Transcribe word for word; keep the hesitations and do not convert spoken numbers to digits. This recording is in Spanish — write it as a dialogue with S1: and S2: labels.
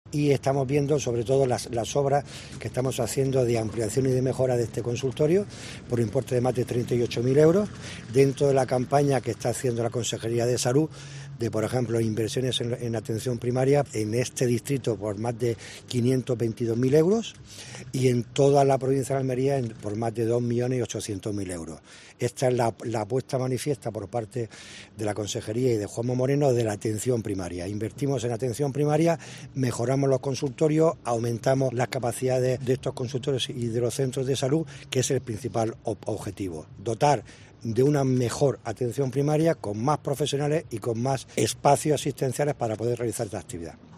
S1: Y estamos viendo sobre todo las, las obras que estamos haciendo de ampliación y de mejora de este consultorio por importe de más de treinta y ocho mil euros dentro de la campaña que está haciendo la Consejería de Salud de, por ejemplo, inversiones en, en atención primaria en este distrito por más de quinientos veintidós mil euros y en toda la provincia de Almería en, por más de dos millones ochocientos mil euros. Esta es la, la apuesta manifiesta por parte de la Consejería y de Juanma Moreno de la atención primaria. Invertimos en atención primaria, mejoramos los consultorios, aumentamos las capacidades de estos consultorios y de los centros de salud, que es el principal ob- objetivo, dotar de una mejor atención primaria con más profesionales y con más espacios asistenciales para poder realizar esta actividad.